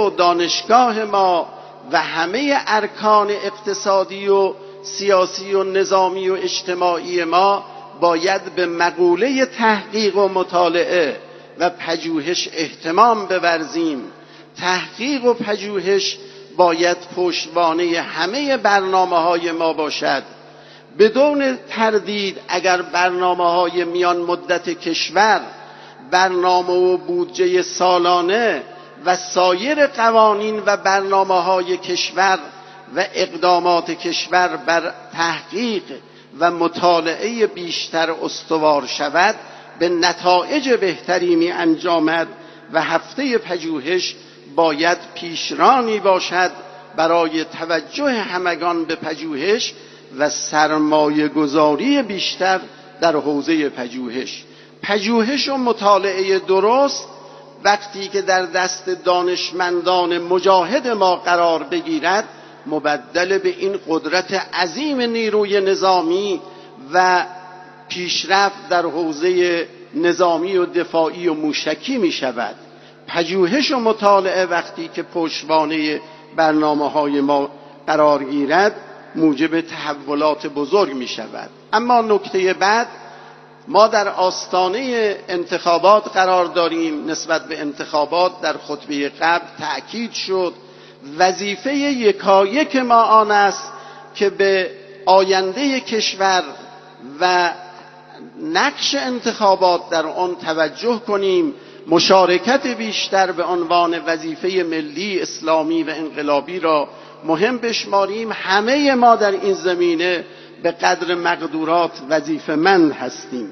و دانشگاه ما و همه ارکان اقتصادی و سیاسی و نظامی و اجتماعی ما باید به مقوله تحقیق و مطالعه و پژوهش اهتمام بورزیم. تحقیق و پژوهش باید پشتوانه همه برنامه‌های ما باشد. بدون تردید اگر برنامه‌های میان مدت کشور، برنامه و بودجه سالانه و سایر قوانین و برنامه‌های کشور و اقدامات کشور بر تحقیق و مطالعه بیشتر استوار شود، به نتایج بهتری می انجامد و هفته پژوهش باید پیشرانی باشد برای توجه همگان به پژوهش و سرمایه گذاری بیشتر در حوزه پژوهش. پژوهش و مطالعه درست وقتی که در دست دانشمندان مجاهد ما قرار بگیرد، مبدل به این قدرت عظیم نیروی نظامی و پیشرفت در حوزه نظامی و دفاعی و موشکی می شود. پژوهش و مطالعه وقتی که پشتوانه برنامه‌های ما قرار گیرد، موجب تحولات بزرگ می شود. اما نکته بعد، ما در آستانه انتخابات قرار داریم. نسبت به انتخابات در خطبه قبل تأکید شد وظیفه یکایک ما آن است که به آینده کشور و نقش انتخابات در آن توجه کنیم، مشارکت بیشتر به عنوان وظیفه ملی اسلامی و انقلابی را مهم بشماریم. همه ما در این زمینه به قدر مقدورات وظیفه‌مند هستیم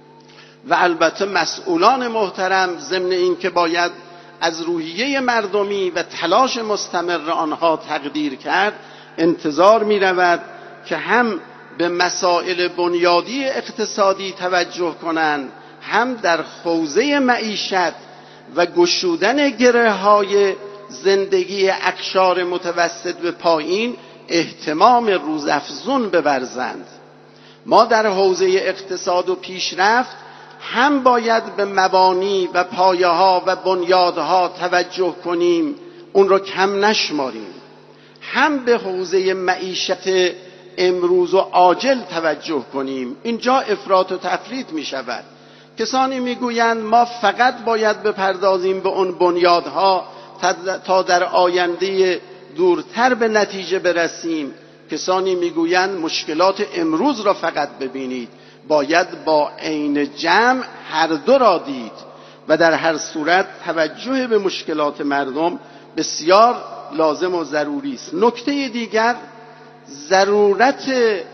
و البته مسئولان محترم ضمن این که باید از روحیه مردمی و تلاش مستمر آنها تقدیر کرد، انتظار می رود که هم به مسائل بنیادی اقتصادی توجه کنند، هم در حوزه معیشت و گشودن گره‌های زندگی اقشار متوسط به پایین اهتمام روزافزون بورزند. ما در حوزه اقتصاد و پیشرفت هم باید به مبانی و پایه‌ها و بنیادها توجه کنیم، اون رو کم نشماریم، هم به حوزه معیشت امروز و عاجل توجه کنیم. اینجا افراط و تفریط می شود. کسانی می گویند ما فقط باید بپردازیم به اون بنیادها تا در آینده دورتر به نتیجه برسیم. کسانی می گویند مشکلات امروز را فقط ببینید. باید با عین جمع هر دو را دید و در هر صورت توجه به مشکلات مردم بسیار لازم و ضروری است. نکته دیگر، ضرورت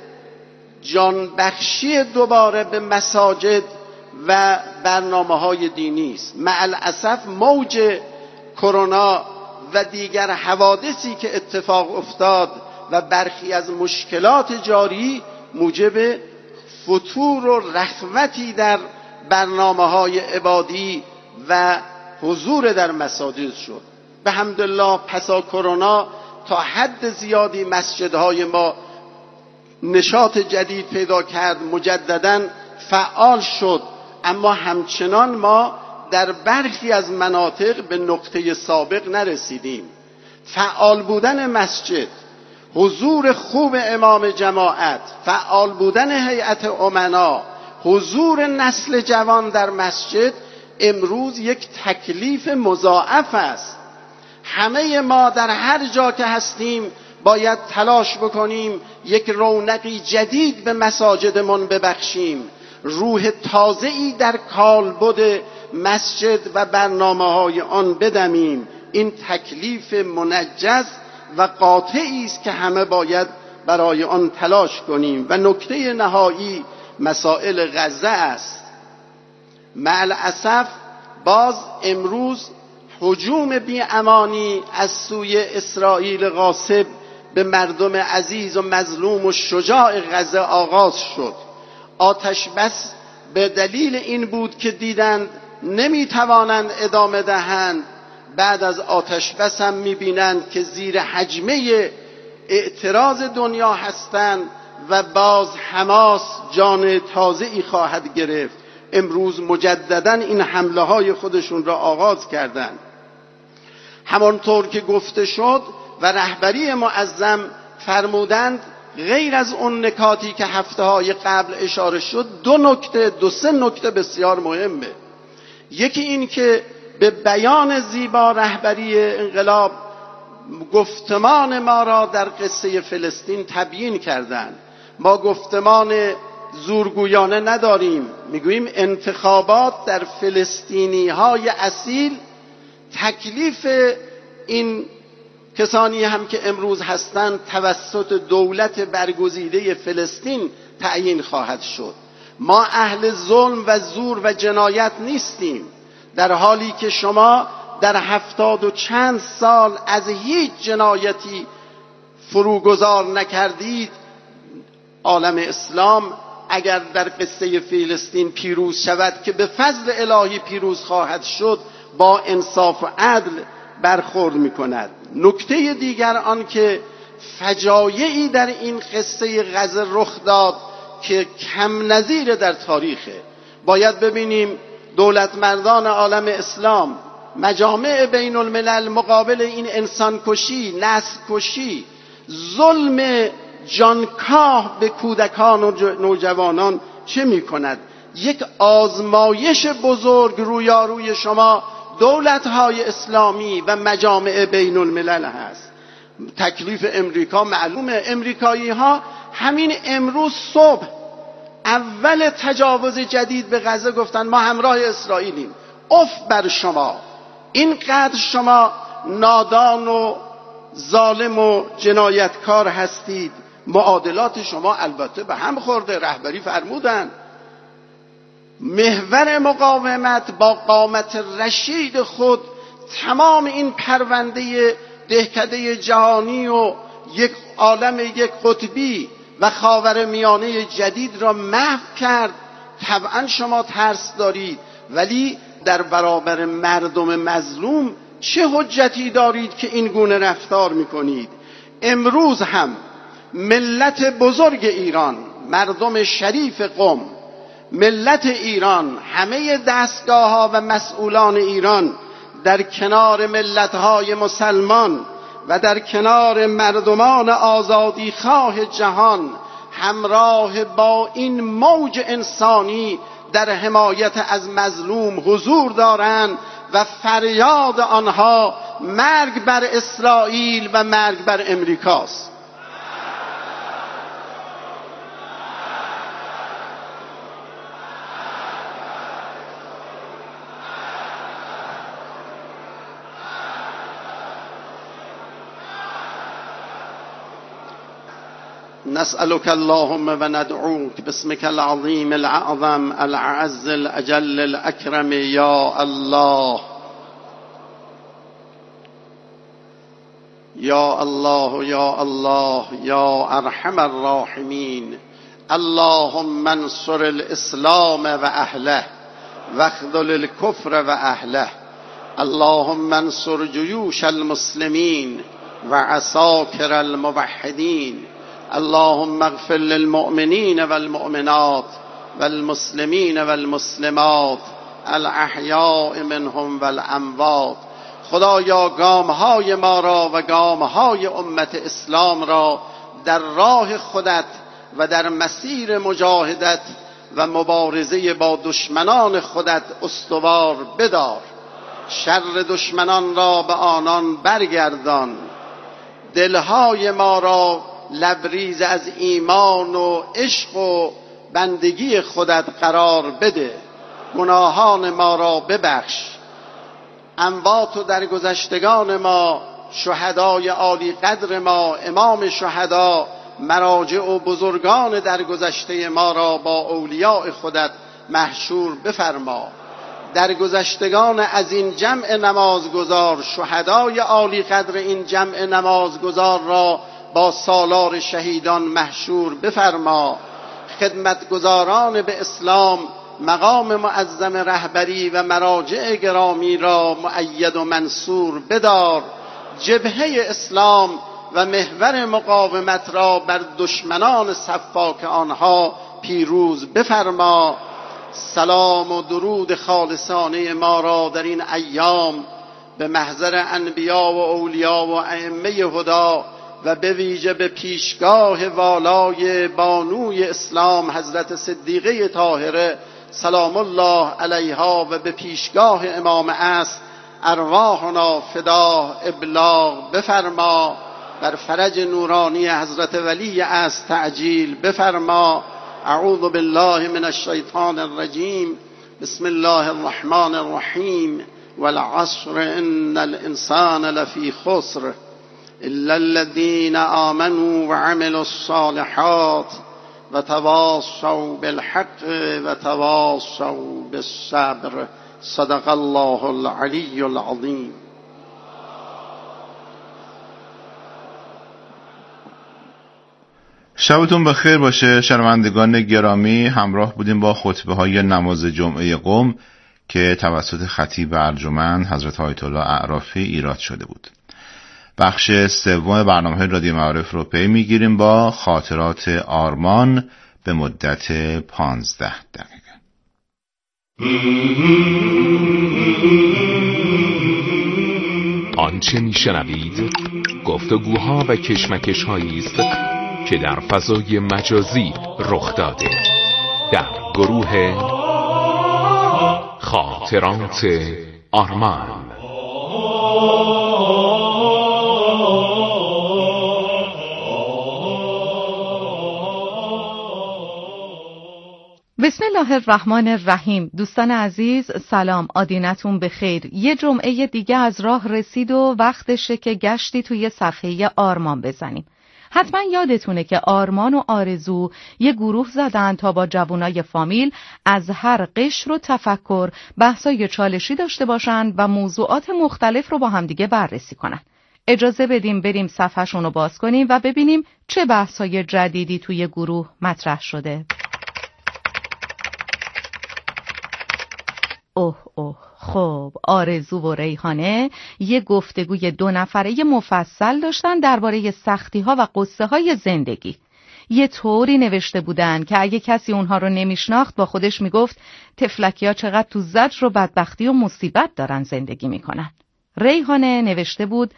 جانبخشی دوباره به مساجد و برنامه‌های دینی است. مع الاسف موج کرونا و دیگر حوادثی که اتفاق افتاد و برخی از مشکلات جاری موجب فتور و رخوتی در برنامه‌های عبادی و حضور در مساجد شد. به حمدالله پسا کرونا تا حد زیادی مسجدهای ما نشاط جدید پیدا کرد، مجدداً فعال شد، اما همچنان ما در برخی از مناطق به نقطه سابق نرسیدیم. فعال بودن مسجد، حضور خوب امام جماعت، فعال بودن هیئت امنا، حضور نسل جوان در مسجد امروز یک تکلیف مضاعف است. همه ما در هر جا که هستیم باید تلاش بکنیم یک رونقی جدید به مساجدمون ببخشیم، روح تازه‌ای در کالبد مسجد و برنامه‌های آن بدمیم. این تکلیف منجز و قاطعی است که همه باید برای آن تلاش کنیم. و نکته نهایی مسائل غزه است. مع الاسف باز امروز هجوم بی‌امانی از سوی اسرائیل غاصب به مردم عزیز و مظلوم و شجاع غزه آغاز شد. آتش بس به دلیل این بود که دیدند نمیتوانند ادامه دهند. بعد از آتش بس هم میبینند که زیر حجمه اعتراض دنیا هستند و باز حماس جان تازه‌ای خواهد گرفت. امروز مجدداً این حمله های خودشون را آغاز کردند. همانطور که گفته شد و رهبری معظم فرمودند، غیر از اون نکاتی که هفته‌های قبل اشاره شد، دو سه نکته بسیار مهمه. یکی این که به بیان زیبا رهبری انقلاب گفتمان ما را در قصه فلسطین تبیین کردند. ما گفتمان زورگویانه نداریم، میگوییم انتخابات در فلسطینی های اصیل تکلیف این کسانی هم که امروز هستند توسط دولت برگزیده فلسطین تعیین خواهد شد. ما اهل ظلم و زور و جنایت نیستیم، در حالی که شما در 70 و چند سال از هیچ جنایتی فروگذار نکردید. عالم اسلام اگر در قصه فلسطین پیروز شود که به فضل الهی پیروز خواهد شد، با انصاف و عدل برخورد می‌کند. نکته دیگر آن که فجایعی در این قصه غزه رخ داد که کم نظیر در تاریخه. باید ببینیم دولتمردان عالم اسلام، مجامع بین الملل مقابل این انسان کشی، نسل کشی، ظلم جانکاه به کودکان و نوجوانان چه می کند؟ یک آزمایش بزرگ رویاروی شما دولت‌های اسلامی و مجامع بین الملل هست. تکلیف امریکا معلومه. امریکایی‌ها همین امروز صبح اول تجاوز جدید به غزه گفتن ما همراه اسرائیلیم. اف بر شما، اینقدر شما نادان و ظالم و جنایتکار هستید. معادلات شما البته به هم خورده. رهبری فرمودن محور مقاومت با قامت رشید خود تمام این پرونده دهکده جهانی و یک عالم یک قطبی و خاورمیانه جدید را محو کرد. طبعا شما ترس دارید، ولی در برابر مردم مظلوم چه حجتی دارید که این گونه رفتار میکنید؟ امروز هم ملت بزرگ ایران، مردم شریف قم، ملت ایران، همه دستگاه ها و مسئولان ایران در کنار ملت های مسلمان و در کنار مردمان آزادی خواه جهان همراه با این موج انسانی در حمایت از مظلوم حضور دارند و فریاد آنها مرگ بر اسرائیل و مرگ بر امریکاست. نسألك اللهم و ندعوك باسمك العظيم الأعظم الأعز الأجل الأكرم يا الله يا الله يا الله يا أرحم الراحمين. اللهم انصر الإسلام وأهله واخذل الكفر وأهله. اللهم انصر جيوش المسلمين وعساكر الموحدين. اللهم اغفر للمؤمنين والمؤمنات والمسلمين والمسلمات الاحیاء منهم والاموات. خدایا گامهای ما را و گامهای امت اسلام را در راه خودت و در مسیر مجاهدت و مبارزه با دشمنان خودت استوار بدار. شر دشمنان را به آنان برگردان. دلهای ما را لبریز از ایمان و عشق و بندگی خودت قرار بده. گناهان ما را ببخش. اموات و درگذشتگان ما، شهدای عالی قدر ما، امام شهدا، مراجع و بزرگان درگذشته ما را با اولیاء خودت محشور بفرما. درگذشتگان از این جمع نمازگزار، شهدای عالی قدر این جمع نمازگزار را با سالار شهیدان محشور بفرما. خدمتگزاران به اسلام، مقام معظم رهبری و مراجع گرامی را مؤید و منصور بدار. جبهه اسلام و محور مقاومت را بر دشمنان سفاک آنها پیروز بفرما. سلام و درود خالصانه ما را در این ایام به محضر انبیا و اولیا و ائمه هدا و به ویژه به پیشگاه والای بانوی اسلام حضرت صدیقه طاهره سلام الله علیها و به پیشگاه امام عصر ارواحنا فدا ابلاغ بفرما. بر فرج نورانی حضرت ولی عصر تعجیل بفرما. اعوذ بالله من الشیطان الرجیم. بسم الله الرحمن الرحیم. والعصر ان الانسان لفی خسر الا الذين آمنوا وعملوا الصالحات وتواصوا بالحق وتواصوا بالصبر. صدق الله العلی العظیم. شبتون بخیر باشه شنوندگان گرامی. همراه بودیم با خطبه های نماز جمعه قم که توسط خطیب ارجمند حضرت آیت الله اعرافی ایراد شده بود. بخش سوم برنامه رادیو معارف رو پی میگیریم با خاطرات آرمان به مدت 15 دقیقه. آنچه میشنوید گفتگوها و کشمکش‌هایی است که در فضای مجازی رخ داده در گروه خاطرات آرمان. بسم الله الرحمن الرحیم. دوستان عزیز سلام، آدینتون بخیر. یه جمعه دیگه از راه رسید و وقتشه که گشتی توی صفحه آرمان بزنیم. حتما یادتونه که آرمان و آرزو یه گروه زدن تا با جوانای فامیل از هر قشر و تفکر بحثای چالشی داشته باشن و موضوعات مختلف رو با همدیگه بررسی کنن. اجازه بدیم بریم صفحه‌شون رو باز کنیم و ببینیم چه بحثای جدیدی توی گروه مطرح شده. خب آرزو و ریحانه یه گفتگوی 2 نفره مفصل داشتن درباره سختی‌ها و قصه‌های زندگی. یه طوری نوشته بودن که اگه کسی اونها رو نمیشناخت با خودش میگفت تفلکی‌ها چقدر تو زجر و بدبختی و مصیبت دارن زندگی میکنن. ریحانه نوشته بود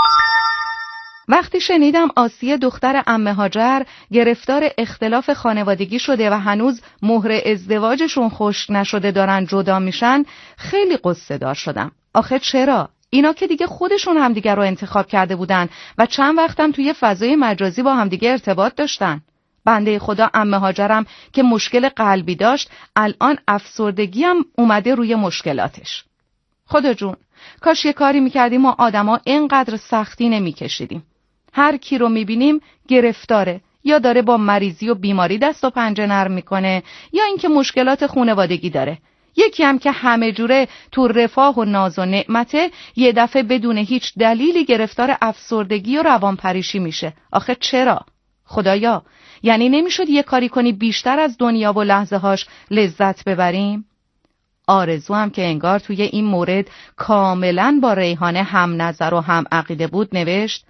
وقتی شنیدم آسیه دختر عمه هاجر گرفتار اختلاف خانوادگی شده و هنوز مهر ازدواجشون خشک نشده دارن جدا میشن خیلی قصه دار شدم. آخه چرا؟ اینا که دیگه خودشون همدیگه رو انتخاب کرده بودن و چند وقتم توی فضای مجازی با همدیگه ارتباط داشتن. بنده خدا عمه هاجرم که مشکل قلبی داشت الان افسردگی هم اومده روی مشکلاتش. خدا جون کاش یه کاری میکردیم ما آدما اینقدر سختی نمیکشیدیم. هر کی رو میبینیم گرفتاره، یا داره با مریضی و بیماری دست و پنجه نرم میکنه یا اینکه مشکلات خانوادگی داره. یکی هم که همه جوره تو رفاه و ناز و نعمته یه دفعه بدون هیچ دلیلی گرفتار افسردگی و روانپریشی میشه. آخه چرا؟ خدایا یعنی نمیشد یه کاری کنی بیشتر از دنیا و لحظه هاش لذت ببریم؟ آرزو هم که انگار توی این مورد کاملا با ریحانه هم نظر و هم عقیده بود نوشت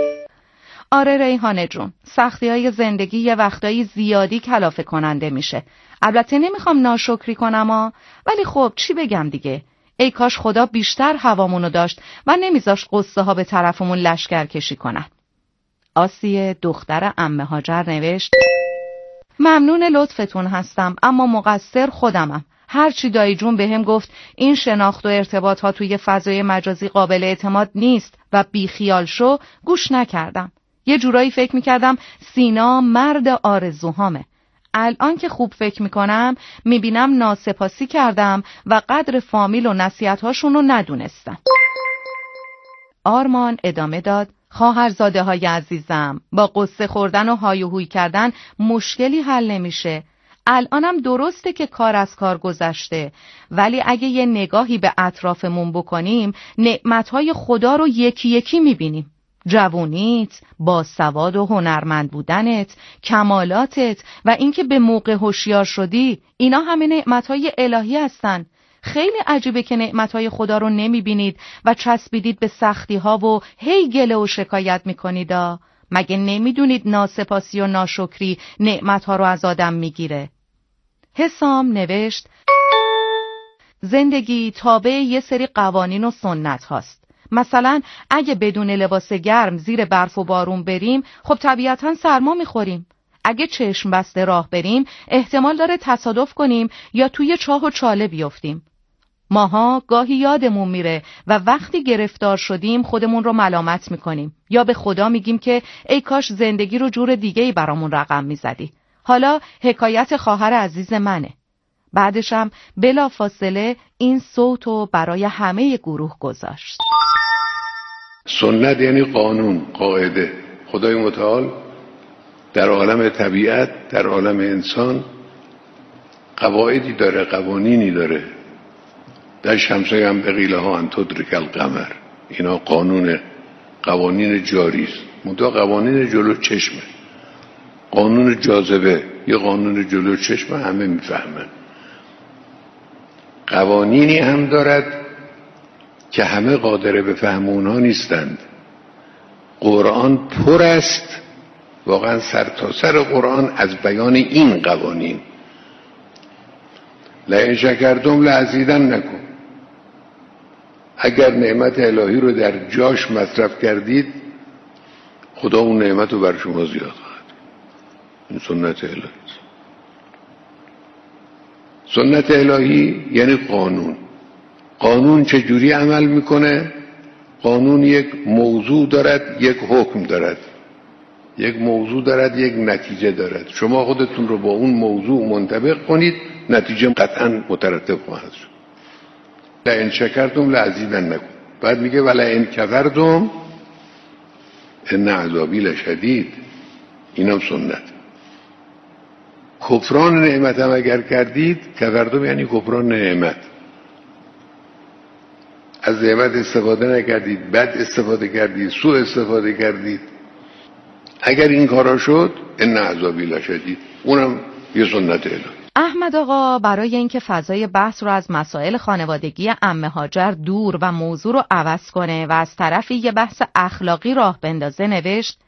آره ریحانه جون، سختی‌های زندگی یه وقتایی زیادی کلافه کننده میشه. البته نمیخوام ناشکری کنم ولی خب چی بگم دیگه. ای کاش خدا بیشتر هوامونو داشت و نمیذاشت قصه ها به طرفمون لشکر کشی کنن. آسیه دختر عمه هاجر نوشت ممنون لطفتون هستم اما مقصر خودمم. هرچی دایی جون بهم گفت این شناخت و ارتباط ها توی فضای مجازی قابل اعتماد نیست و بیخیال شو گوش نکردم. یه جورایی فکر میکردم سینا مرد آرزوهامه. الان که خوب فکر میکنم میبینم ناسپاسی کردم و قدر فامیل و نصیحت‌هاشون رو ندونستم. آرمان ادامه داد خواهرزاده های عزیزم، با قصه خوردن و های و هوی کردن مشکلی حل نمیشه. الانم درسته که کار از کار گذشته ولی اگه یه نگاهی به اطرافمون بکنیم نعمتهای خدا رو یکی یکی میبینیم. جوونیت، باسواد و هنرمند بودنت، کمالاتت و اینکه به موقع هوشیار شدی، اینا همه نعمتهای الهی هستن. خیلی عجیبه که نعمتهای خدا رو نمیبینید و چسبیدید به سختی‌ها و هی گله و شکایت میکنید. مگه نمیدونید ناسپاسی و ناشکری نعمتها رو از آدم میگیره؟ حسام نوشت زندگی تابع یه سری قوانین و سنت هاست. مثلا اگه بدون لباس گرم زیر برف و بارون بریم، خب طبیعتاً سرما میخوریم. اگه چشم بسته راه بریم، احتمال داره تصادف کنیم یا توی چاه و چاله بیفتیم. ماها گاهی یادمون میره و وقتی گرفتار شدیم خودمون رو ملامت میکنیم یا به خدا میگیم که ای کاش زندگی رو جور دیگه‌ای برامون رقم میزدی. حالا حکایت خواهر عزیز منه. بعدشم بلافاصله این صوتو برای همه گروه گذاشت. سنت یعنی قانون، قاعده. خدای متعال در عالم طبیعت، در عالم انسان قواعدی داره، قوانینی داره. در شمسه هم بقیله ها ان تدرک القمر، اینا قوانین جاری است. منتها قوانین جلو چشمه. قانون جاذبه یه قانون جلو چشمه، همه میفهمن. قوانینی هم دارد که همه قادر به فهم اونها نیستند. قرآن پر است، واقعا سرتاسر قرآن از بیان این قوانین. لئن شکرتم لأزیدنکم، اگر نعمت الهی رو در جاش مصرف کردید خدا اون نعمت رو بر شما زیاد خواهد. این سنت الهی است. سنت الهی یعنی قانون. قانون چجوری عمل میکنه؟ قانون یک موضوع دارد، یک حکم دارد. یک موضوع دارد، یک نتیجه دارد. شما خودتون رو با اون موضوع منطبق کنید، نتیجه قطعا مترتب خواهد شد. لئن شکرتم لأزیدنکم. بعد میگه ولئن کفرتم ان عذابی لشدید. اینم سنت. کفران نعمت هم اگر کردید، کفرتم یعنی کفران نعمت. از نعمت استفاده نکردید، بد استفاده کردید، سوء استفاده کردید، اگر این کارا شد ان عذابی لشدید. اونم یه سنت الهی. احمد آقا برای اینکه فضای بحث رو از مسائل خانوادگی عمه هاجر دور و موضوع رو عوض کنه و از طرفی یه بحث اخلاقی راه بندازه نوشت: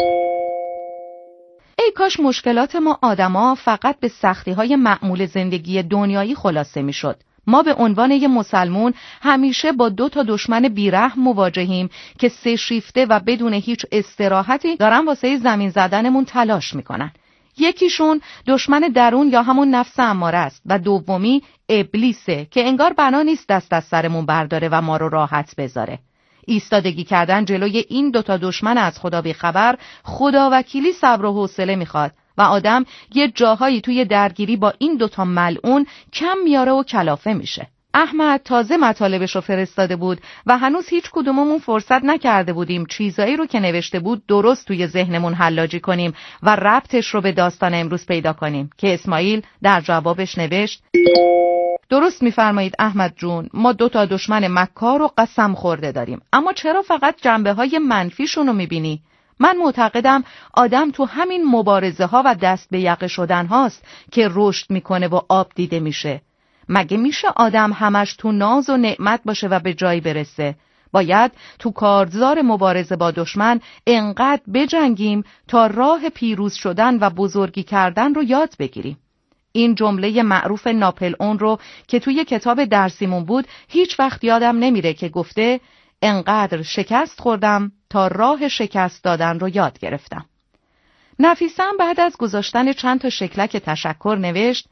ای کاش مشکلات ما آدما فقط به سختی‌های معمول زندگی دنیایی خلاصه میشد. ما به عنوان یه مسلمون همیشه با 2 تا دشمن بیرحم مواجهیم که 3 شیفته و بدون هیچ استراحتی دارن واسه زمین زدنمون تلاش میکنن. یکیشون دشمن درون یا همون نفس اماره است و دومی ابلیسه که انگار بنا نیست دست از سرمون برداره و ما رو راحت بذاره. ایستادگی کردن جلوی این 2 تا دشمن از خدا بیخبر خداوکیلی صبر و حوصله میخواد و آدم یه جاهایی توی درگیری با این 2 تا ملعون کم میاره و کلافه میشه. احمد تازه مطالبش رو فرستاده بود و هنوز هیچ کدوممون فرصت نکرده بودیم چیزایی رو که نوشته بود درست توی ذهنمون حلاجی کنیم و ربطش رو به داستان امروز پیدا کنیم که اسماعیل در جوابش نوشت: درست میفرمایید احمد جون، ما 2 تا دشمن مکار و قسم خورده داریم، اما چرا فقط جنبه‌های منفیشون رو میبینی؟ من معتقدم آدم تو همین مبارزه ها و دست به یقه شدن هاست که رشد میکنه و آب دیده میشه. مگه میشه آدم همش تو ناز و نعمت باشه و به جایی برسه؟ باید تو کارزار مبارزه با دشمن انقدر بجنگیم تا راه پیروز شدن و بزرگی کردن رو یاد بگیریم. این جمله معروف ناپلئون رو که توی کتاب درسیمون بود هیچ وقت یادم نمیره که گفته: انقدر شکست خوردم تا راه شکست دادن رو یاد گرفتم. نفیسه هم بعد از گذاشتن چند تا شکلک تشکر نوشت: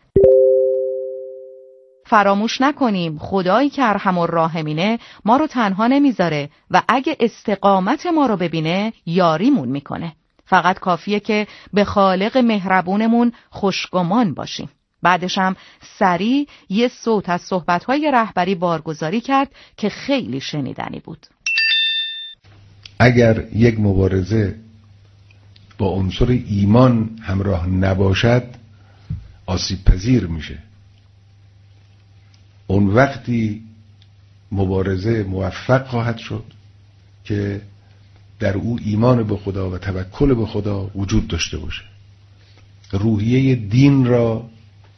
فراموش نکنیم خدایی که ارحم الراحمینه ما رو تنها نمیذاره و اگه استقامت ما رو ببینه یاریمون میکنه. فقط کافیه که به خالق مهربونمون خوشگمان باشیم. بعدش هم سریع یه صوت از صحبت‌های رهبری بارگذاری کرد که خیلی شنیدنی بود. اگر یک مبارزه با عنصر ایمان همراه نباشد آسیب پذیر میشه. اون وقتی مبارزه موفق خواهد شد که در او ایمان به خدا و توکل به خدا وجود داشته باشه. روحیه دین را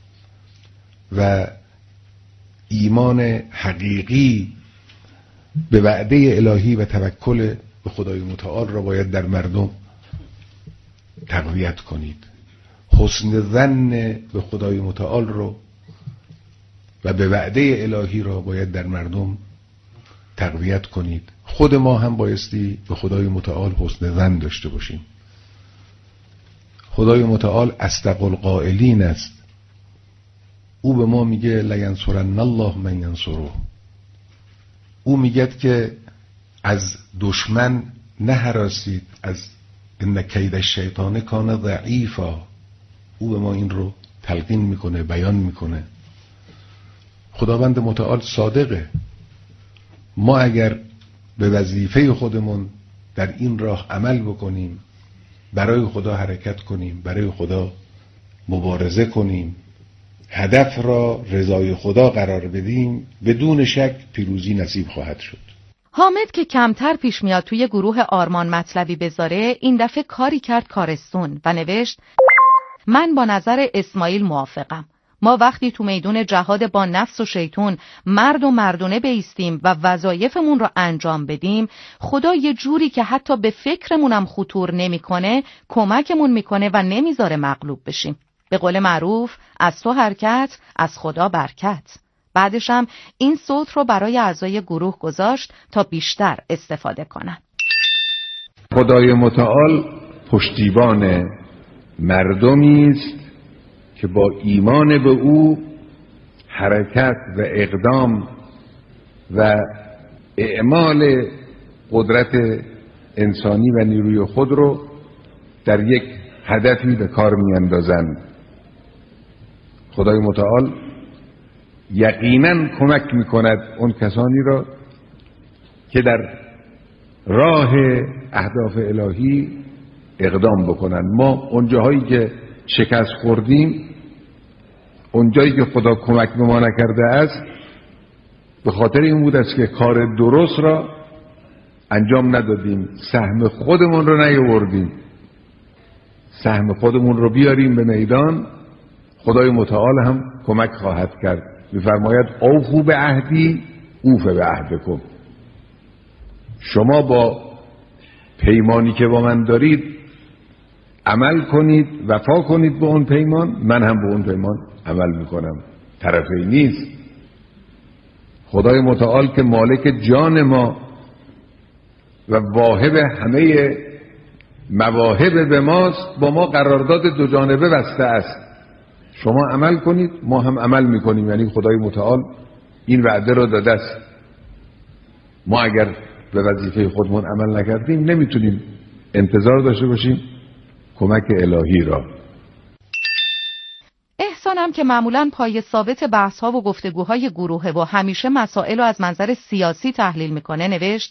و ایمان حقیقی به وعده الهی و توکل به خدای متعال را باید در مردم تقویت کنید. حسن ظن به خدای متعال را و به وعده الهی را باید در مردم تقویت کنید. خود ما هم بایستی به خدای متعال حسن ظن داشته باشیم. خدای متعال اصدق القائلین است. او به ما میگه لینصرن الله من ینصره. او میگه که از دشمن نهراسید، از ان کید الشیطان کان ضعیفا. او به ما این رو تلقین میکنه، بیان میکنه. خداوند متعال صادقه. ما اگر به وظیفه خودمون در این راه عمل بکنیم، برای خدا حرکت کنیم، برای خدا مبارزه کنیم، هدف را رضای خدا قرار بدیم، بدون شک پیروزی نصیب خواهد شد. حامد که کمتر پیش میاد توی گروه آرمان مطلبی بذاره، این دفعه کاری کرد کارستون و نوشت من با نظر اسماعیل موافقم. ما وقتی تو میدون جهاد با نفس و شیطون مرد و مردونه بایستیم و وظایفمون رو انجام بدیم، خدا یه جوری که حتی به فکرمونم خطور نمیکنه کمکمون میکنه و نمیذاره مغلوب بشیم. به قول معروف از تو حرکت، از خدا برکت. بعدش هم این صوت رو برای اعضای گروه گذاشت تا بیشتر استفاده کنن. خدای متعال پشتیبان مردمی است که با ایمان به او حرکت و اقدام و اعمال قدرت انسانی و نیروی خود رو در یک هدفی به کار میاندازند. خدای متعال یقینا کمک میکند اون کسانی را که در راه اهداف الهی اقدام بکنند. ما اون جاهایی که شکست خوردیم، اون جایی که خدا کمک به ما نکرده است، به خاطر این بود است که کار درست را انجام ندادیم، سهم خودمون رو نیاوردیم. سهم خودمون رو بیاریم به میدان، خدای متعال هم کمک خواهد کرد. می‌فرماید اوفوا بعهدی اوف بعهدکم. شما با پیمانی که با من دارید عمل کنید، وفا کنید به اون پیمان، من هم به اون پیمان عمل میکنم. طرفی نیست. خدای متعال که مالک جان ما و واهب همه مواهب به ماست، با ما قرارداد دو جانبه بسته است. شما عمل کنید، ما هم عمل میکنیم. یعنی خدای متعال این وعده رو داده است. ما اگر به وظیفه خودمون عمل نکردیم، نمیتونیم انتظار داشته باشیم کمک الهی را. احسانم که معمولاً پای ثابت بحث‌ها و گفتگوهای گروهه و همیشه مسائل رو از منظر سیاسی تحلیل میکنه، نوشت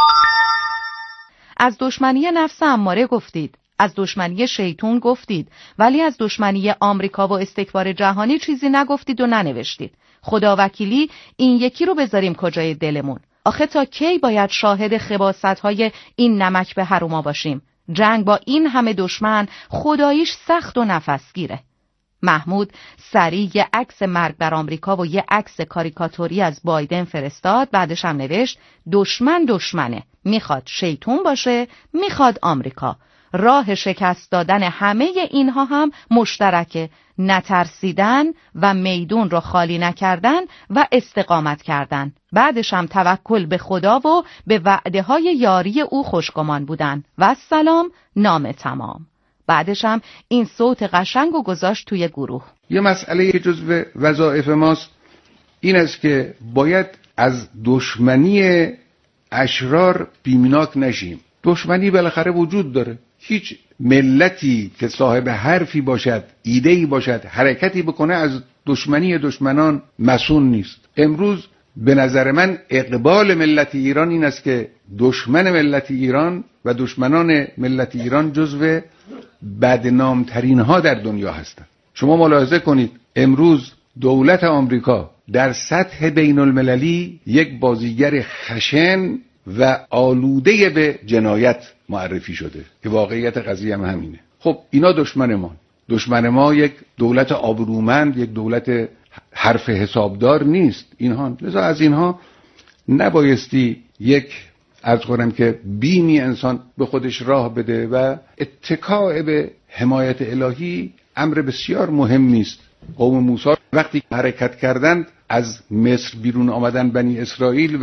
از دشمنی نفس اماره گفتید، از دشمنی شیطون گفتید، ولی از دشمنی آمریکا و استکبار جهانی چیزی نگفتید و ننوشتید. خدا وکیلی این یکی رو بذاریم کجای دلمون. آخه تا کی باید شاهد خباثت‌های این نمک به حروما باشیم؟ جنگ با این همه دشمن خداییش سخت و نفسگیره. محمود سریع یه عکس مرگ بر آمریکا و یه عکس کاریکاتوری از بایدن فرستاد. بعدش هم نوشت دشمن دشمنه، میخواد شیطون باشه، میخواد آمریکا. راه شکست دادن همه اینها هم مشترکه، نترسیدن و میدون رو خالی نکردن و استقامت کردن. بعدش هم توکل به خدا و به وعده های یاری او خوشگمان بودن. و سلام، نام تمام. بعدش هم این صوت قشنگ و گذاشت توی گروه. یه مسئله که جزو وظایف ماست این است که باید از دشمنی اشرار بیمناک نشیم. دشمنی بالاخره وجود داره. هیچ ملتی که صاحب حرفی باشد، ایده‌ای باشد، حرکتی بکنه از دشمنی دشمنان مسئول نیست. امروز به نظر من اقبال ملت ایران این است که دشمن ملت ایران و دشمنان ملت ایران جزو بدنامترین ها در دنیا هستند. شما ملاحظه کنید امروز دولت آمریکا در سطح بین المللی یک بازیگر خشن و آلوده به جنایت معرفی شده که واقعیت قضیه هم همینه. خب اینا دشمن ما یک دولت آبرومند، یک دولت حرف حسابدار نیست اینها. لذا از اینها نبایستی یک عرض کنم که بیمی انسان به خودش راه بده و اتکاء به حمایت الهی امر بسیار مهمی است. قوم موسی وقتی حرکت کردند از مصر بیرون آمدن بنی اسرائیل و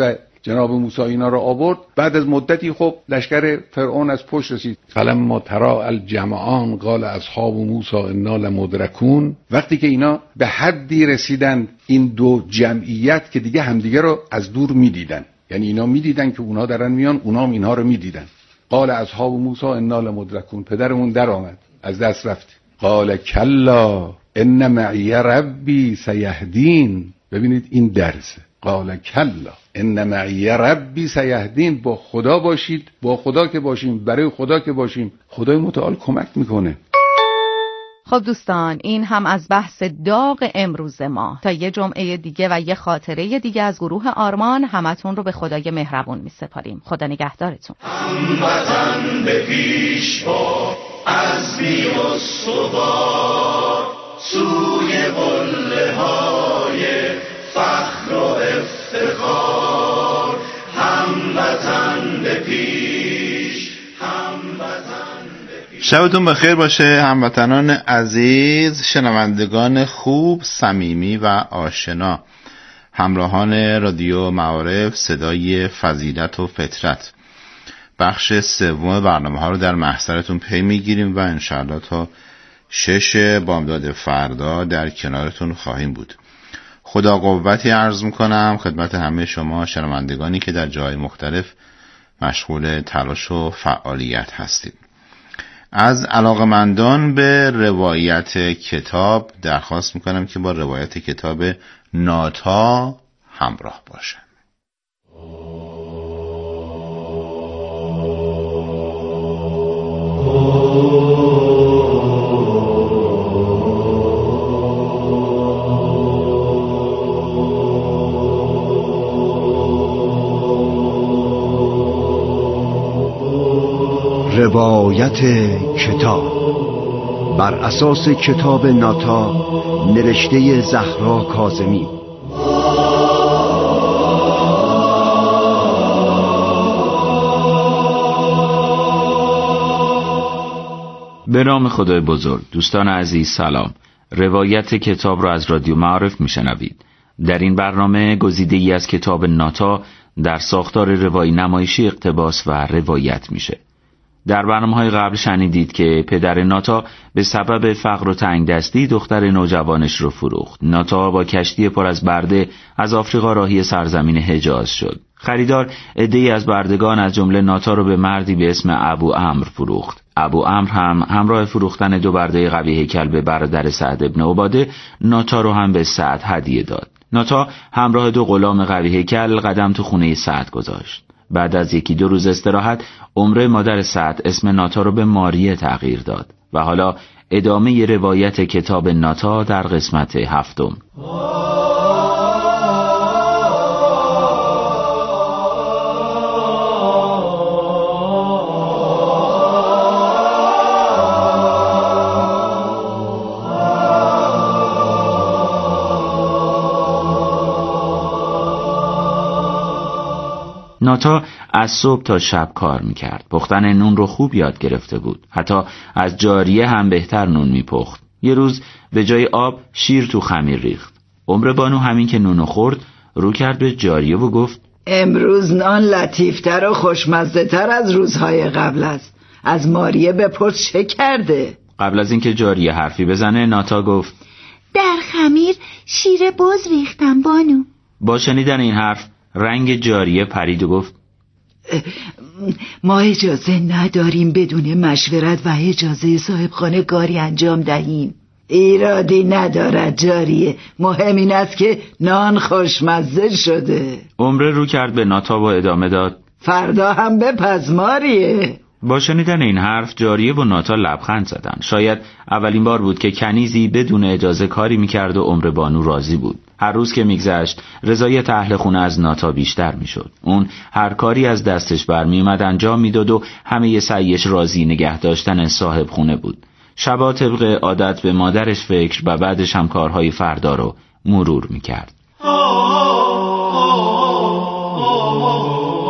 جناب موسی اینا رو آورد. بعد از مدتی خب لشکر فرعون از پشت رسید. فلما ترا الجمعان قال اصحاب موسی انا لمدرکون. وقتی که اینا به حدی رسیدن این دو جمعیت که دیگه همدیگه رو از دور میدیدن، یعنی اینا میدیدن که اونا دارن میان، اونا هم اینها رو میدیدن. قال اصحاب موسی انا لمدرکون، پدرمون در آمد، از دست رفت. قال کلا ان معی ربی سیهدین. ببینید این درسه. قال کلا ان معی ربی سیهدین. با خدا باشید، با خدا که باشیم، برای خدا که باشیم، خدای متعال کمک میکنه. خب دوستان، این هم از بحث داغ امروز ما. تا یه جمعه دیگه و یه خاطره دیگه از گروه آرمان، همتون رو به خدای مهربون می سپاریم. خدا نگهدارتون. هموطن به پیش با عزمی استوار، سوی قله های فخر و افتخار. هموطن به پیش، هموطن به پیش. شبتون بخیر باشه هموطنان عزیز، شنوندگان خوب، صمیمی و آشنا، همراهان رادیو معارف صدای فضیلت و فطرت. بخش سوم برنامه ها رو در محضرتون پی میگیریم و انشاءالله تا 6 بامداد فردا در کنارتون خواهیم بود. خدا قوتی عرض میکنم خدمت همه شما شنوندگانی که در جای مختلف مشغول تلاش و فعالیت هستید. از علاقمندان به روایت کتاب درخواست میکنم که با روایت کتاب ناتا همراه باشن. روایت کتاب بر اساس کتاب ناتا نوشته زهرا کاظمی. به نام خدای بزرگ. دوستان عزیز سلام. روایت کتاب را از رادیو معارف میشنوید. در این برنامه گزیده‌ای از کتاب ناتا در ساختار روایی نمایشی اقتباس و روایت میشه. در برنامه‌های قبل شنیدید که پدر ناتا به سبب فقر و تنگدستی دختر نوجوانش رو فروخت. ناتا با کشتی پر از برده از آفریقا راهی سرزمین حجاز شد. خریدار عده‌ای از بردگان از جمله ناتا رو به مردی به اسم ابو عمرو فروخت. ابو عمرو هم همراه فروختن 2 برده قوی هیکل به برادر سعد ابن عباده، ناتا رو هم به سعد هدیه داد. ناتا همراه 2 غلام قوی هیکل قدم تو خونه سعد گذاشت. بعد از 1-2 روز استراحت، عمره مادر سعد اسم ناتا رو به ماریه تغییر داد. و حالا ادامه روایت کتاب ناتا در قسمت 7. ناتا از صبح تا شب کار میکرد. پختن نون رو خوب یاد گرفته بود. حتی از جاریه هم بهتر نون میپخت. یه روز به جای آب شیر تو خمیر ریخت. عمر بانو همین که نونو خورد رو کرد به جاریه و گفت امروز نان لطیفتر و خوشمزه تر از روزهای قبل است. از ماریه بپرس چه کرده. قبل از اینکه جاریه حرفی بزنه ناتا گفت در خمیر شیر بز ریختم بانو. با شنیدن این حرف رنگ جاریه پرید و گفت ما اجازه نداریم بدون مشورت و اجازه صاحبخانه کاری انجام دهیم. ایرادی ندارد جاریه، مهم این است که نان خوشمزه شده. عمره رو کرد به ناتا و ادامه داد فردا هم بپز ماریه. با شنیدن این حرف جاریه و ناتا لبخند زدند. شاید اولین بار بود که کنیزی بدون اجازه کاری میکرد و عمر بانو راضی بود. هر روز که میگذشت رضایت اهل خونه از ناتا بیشتر میشد. اون هر کاری از دستش برمیومد انجام میداد و همه سعیش راضی نگه داشتن صاحب خونه بود. شبا طبق عادت به مادرش فکر و بعدش هم کارهای فردا رو مرور میکرد.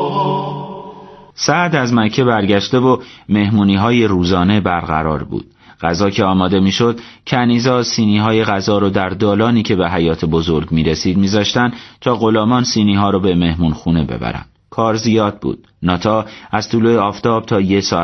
سعد از مکه برگشته و مهمونی‌های روزانه برقرار بود. غذا که آماده میشد، کنیزا سینی‌های غذا رو در دالانی که به حیاط بزرگ میرسید میذاشتن تا غلامان سینی‌ها رو به مهمون خونه ببرن. کار زیاد بود. ناتا از طلوع آفتاب تا 1 ساعت